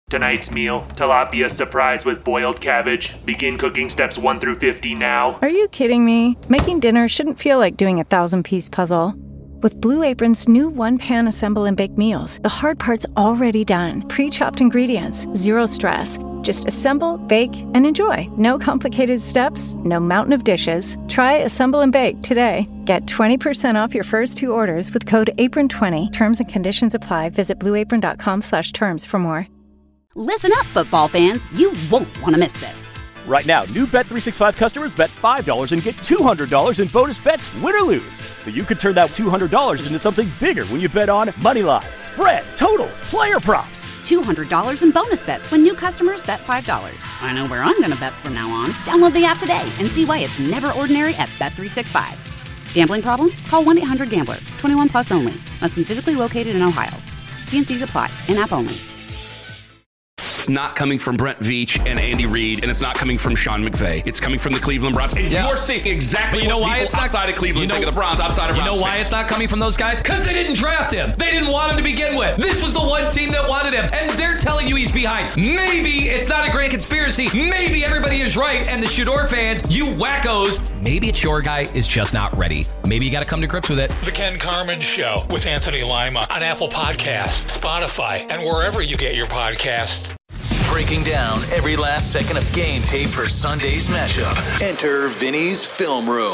Tonight's meal, tilapia surprise with boiled cabbage. Begin cooking steps 1 through 50 now. Are you kidding me? Making dinner shouldn't feel like doing a 1,000-piece puzzle. With Blue Apron's new one-pan assemble and bake meals, the hard part's already done. Pre-chopped ingredients, zero stress. Just assemble, bake, and enjoy. No complicated steps, no mountain of dishes. Try Assemble and Bake today. Get 20% off your first 2 orders with code APRON20. Terms and conditions apply. Visit blueapron.com/terms for more. Listen up, football fans. You won't want to miss this. Right now, new Bet365 customers bet $5 and get $200 in bonus bets, win or lose. So you could turn that $200 into something bigger when you bet on moneyline, spread, totals, player props. $200 in bonus bets when new customers bet $5. I know where I'm going to bet from now on. Download the app today and see why it's never ordinary at Bet365. Gambling problem? Call 1-800-GAMBLER. 21 plus only. Must be physically located in Ohio. T&Cs apply. In-app only. It's not coming from Brent Veach and Andy Reid, and it's not coming from Sean McVay. It's coming from the Cleveland Browns. And you're seeing exactly what people outside of Cleveland think of the Browns, outside of Browns. You know why it's not coming from those guys? Because they didn't draft him. They didn't want him to begin with. This was the one team that wanted him, and they're telling you he's behind. Maybe it's not a great conspiracy. Maybe everybody is right, and the Shador fans, you wackos, maybe it's your guy is just not ready. Maybe you got to come to grips with it. The Ken Carman Show with Anthony Lima on Apple Podcasts, Spotify, and wherever you get your podcasts. Breaking down every last second of game tape for Sunday's matchup. Enter Vinny's Film Room.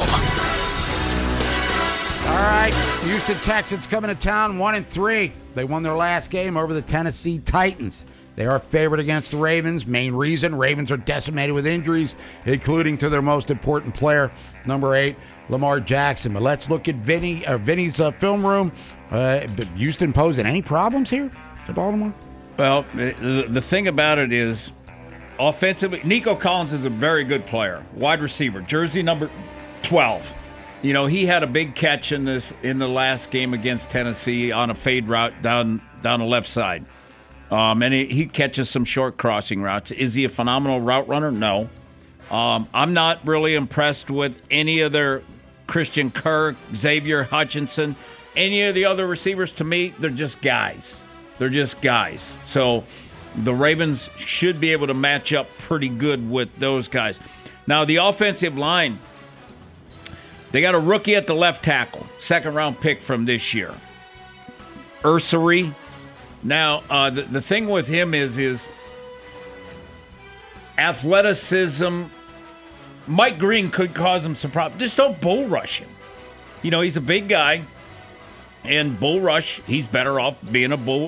All right, Houston Texans coming to town 1-3. They won their last game over the Tennessee Titans. They are favored against the Ravens. Main reason, Ravens are decimated with injuries, including to their most important player, number 8, Lamar Jackson. But let's look at Vinny's film room. Houston posing any problems here to Baltimore? Well, the thing about it is, offensively, Nico Collins is a very good player. Wide receiver, jersey number 12. You know, he had a big catch in the last game against Tennessee on a fade route down the left side. And he catches some short crossing routes. Is he a phenomenal route runner? No. I'm not really impressed with any of their Christian Kirk, Xavier Hutchinson, any of the other receivers. To me, they're just guys. They're just guys. So the Ravens should be able to match up pretty good with those guys. Now, the offensive line, they got a rookie at the left tackle, second-round pick from this year, Ursary. Now, the thing with him is athleticism. Mike Green could cause him some problems. Just don't bull rush him. You know, he's a big guy. And bull rush, he's better off being a bull,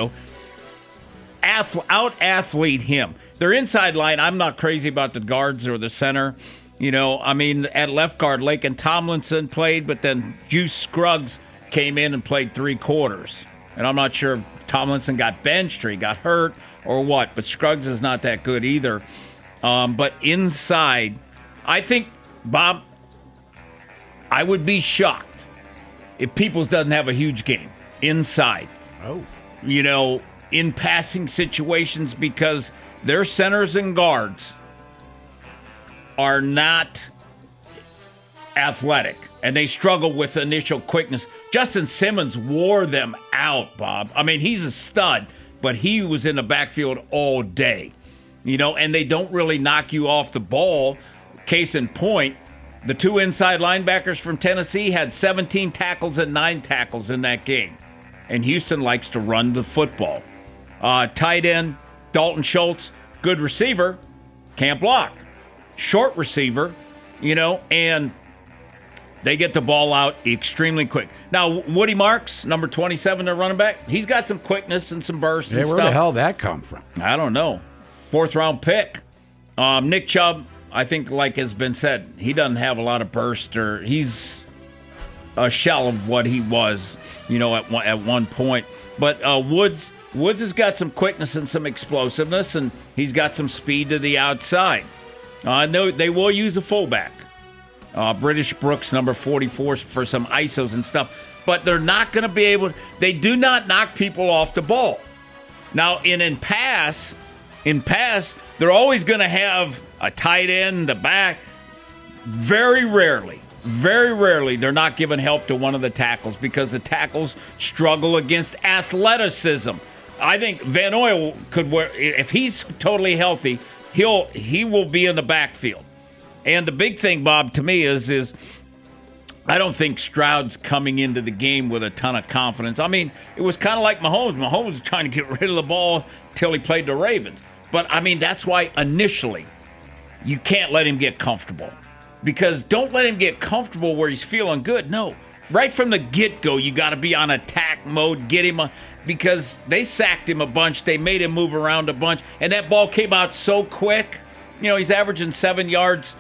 out-athlete him. Their inside line, I'm not crazy about the guards or the center. At left guard, Laken Tomlinson played, but then Juice Scruggs came in and played 3 quarters. And I'm not sure if Tomlinson got benched or he got hurt or what, but Scruggs is not that good either. But inside, I think, Bob, I would be shocked if Peoples doesn't have a huge game inside. In passing situations, because their centers and guards are not athletic, and they struggle with initial quickness. Justin Simmons wore them out, Bob. I mean, he's a stud, but he was in the backfield all day. And they don't really knock you off the ball. Case in point, the 2 inside linebackers from Tennessee had 17 tackles and 9 tackles in that game. And Houston likes to run the football. Tight end, Dalton Schultz, good receiver, can't block. Short receiver, and they get the ball out extremely quick. Now, Woody Marks, number 27, their running back, he's got some quickness and some burst and stuff. Where the hell did that come from? I don't know. 4th-round pick. Nick Chubb, I think, like has been said, he doesn't have a lot of burst, or he's a shell of what he was, at one point. But Woods has got some quickness and some explosiveness, and he's got some speed to the outside. They will use a fullback. British Brooks, number 44, for some ISOs and stuff. But they're not going to be able – they do not knock people off the ball. Now, in pass, they're always going to have a tight end, the back. Very rarely, they're not giving help to one of the tackles, because the tackles struggle against athleticism. I think Van Noy could wear, if he's totally healthy, he will be in the backfield. And the big thing, Bob, to me is I don't think Stroud's coming into the game with a ton of confidence. I mean, it was kind of like Mahomes. Mahomes was trying to get rid of the ball till he played the Ravens. But, I mean, that's why initially you can't let him get comfortable. Because don't let him get comfortable where he's feeling good. No. Right from the get-go, you got to be on attack mode, get him because they sacked him a bunch. They made him move around a bunch. And that ball came out so quick. You know, he's averaging 7 yards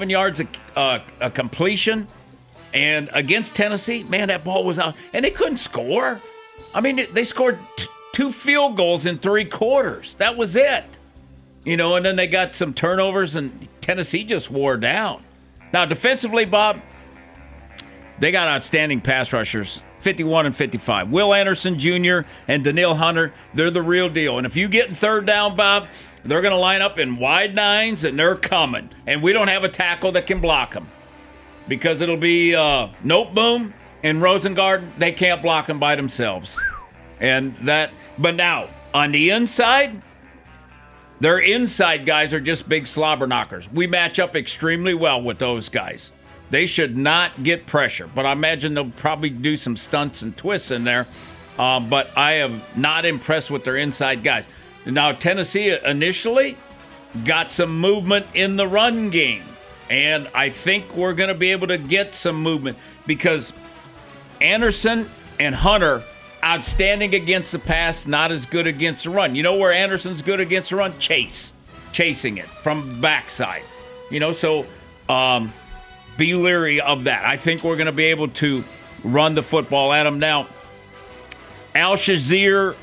a completion. And against Tennessee, man, that ball was out. And they couldn't score. I mean, they scored 2 field goals in 3 quarters. That was it. You know, and then they got some turnovers, and Tennessee just wore down. Now, defensively, Bob, they got outstanding pass rushers, 51 and 55. Will Anderson Jr. and Danielle Hunter, they're the real deal. And if you get in third down, Bob, they're going to line up in wide nines, and they're coming. And we don't have a tackle that can block them. Because it'll be Noteboom and Rosengard. They can't block them by themselves. But now, on the inside, their inside guys are just big slobber knockers. We match up extremely well with those guys. They should not get pressure. But I imagine they'll probably do some stunts and twists in there. But I am not impressed with their inside guys. Now, Tennessee initially got some movement in the run game. And I think we're going to be able to get some movement because Anderson and Hunter, outstanding against the pass, not as good against the run. You know where Anderson's good against the run? Chasing it from the backside. You know, so be leery of that. I think we're going to be able to run the football at them. Now, Al-Shashir,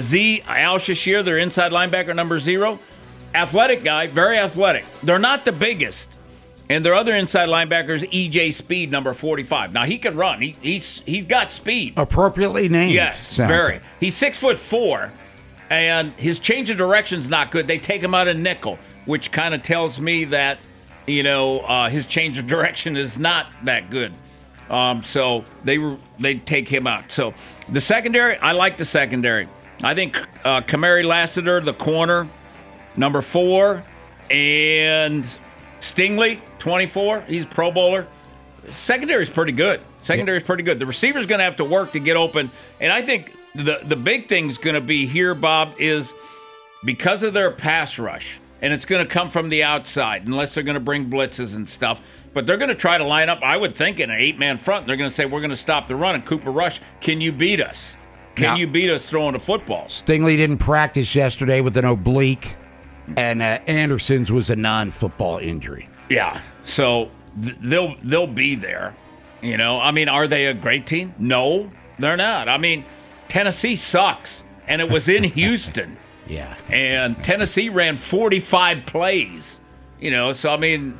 their inside linebacker, number 0, athletic guy, very athletic. They're not the biggest. And their other inside linebacker is E.J. Speed, number 45. Now, he can run. He's got speed. Appropriately named. Yes, very. Like. He's 6'4", and his change of direction's not good. They take him out of nickel, which kind of tells me that, you know, his change of direction is not that good. So they take him out. So the secondary, I like the secondary. I think Kamari Lassiter, the corner, number 4, and Stingley, 24. He's a Pro Bowler. Secondary's pretty good. The receiver's going to have to work to get open. And I think the big thing's going to be here, Bob, is because of their pass rush, and it's going to come from the outside, unless they're going to bring blitzes and stuff. But they're going to try to line up, I would think, in an 8-man front. They're going to say, we're going to stop the run. And Cooper Rush, can you beat us? Can you beat us throwing the football? Stingley didn't practice yesterday with an oblique. And Anderson's was a non-football injury. Yeah, so they'll be there. You know, I mean, are they a great team? No, they're not. I mean, Tennessee sucks, and it was in Houston. Yeah, and Tennessee ran 45 plays. You know, so I mean,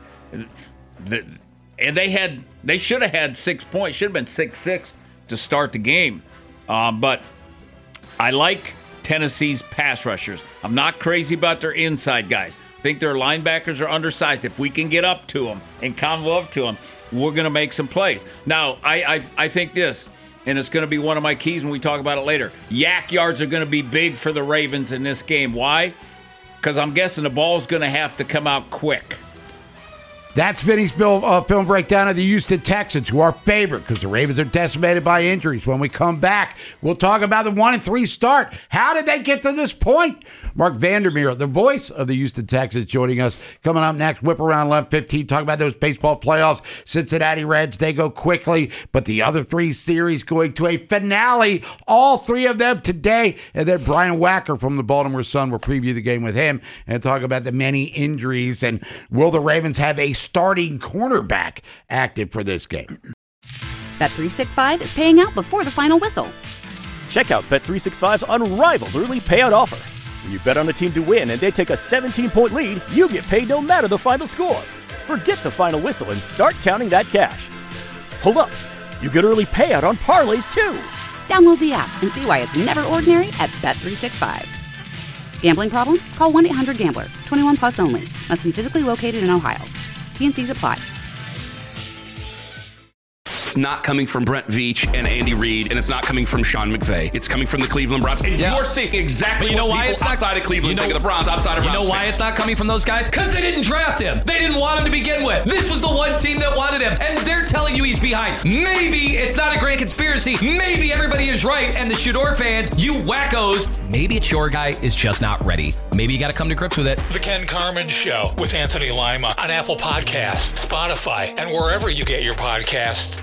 and they should have had 6 points. Should have been 6-6 to start the game. But I like Tennessee's pass rushers. I'm not crazy about their inside guys. I think their linebackers are undersized. If we can get up to them and combo up to them, we're going to make some plays. Now, I think this, and it's going to be one of my keys when we talk about it later. Yak yards are going to be big for the Ravens in this game. Why? Because I'm guessing the ball's going to have to come out quick. That's Vinny's film breakdown of the Houston Texans, who are favored because the Ravens are decimated by injuries. When we come back, we'll talk about the 1-3 start. How did they get to this point? Mark Vandermeer, the voice of the Houston Texans, joining us. Coming up next, whip around 11:15, talk about those baseball playoffs. Cincinnati Reds, they go quickly, but the other 3 series going to a finale. All 3 of them today. And then Brian Wacker from the Baltimore Sun will preview the game with him and talk about the many injuries. And will the Ravens have a starting cornerback active for this game? Bet365 is paying out before the final whistle. Check out Bet365's unrivaled early payout offer. When you bet on a team to win and they take a 17-point lead, you get paid no matter the final score. Forget the final whistle and start counting that cash. Hold up. You get early payout on parlays, too. Download the app and see why it's never ordinary at Bet365. Gambling problem? Call 1-800-GAMBLER. 21 plus only. Must be physically located in Ohio. T&Cs apply. It's not coming from Brent Veach and Andy Reid, and it's not coming from Sean McVay. It's coming from the Cleveland Browns. And you're seeing exactly you know what why people it's not, outside of Cleveland think of the Browns, outside of Browns. You know why fans. it's not coming from those guys? Because they didn't draft him. They didn't want him to begin with. This was the one team that wanted him, and they're telling you he's behind. Maybe it's not a grand conspiracy. Maybe everybody is right, and the Shador fans, you wackos, maybe it's your guy is just not ready. Maybe you got to come to grips with it. The Ken Carman Show with Anthony Lima on Apple Podcasts, Spotify, and wherever you get your podcasts.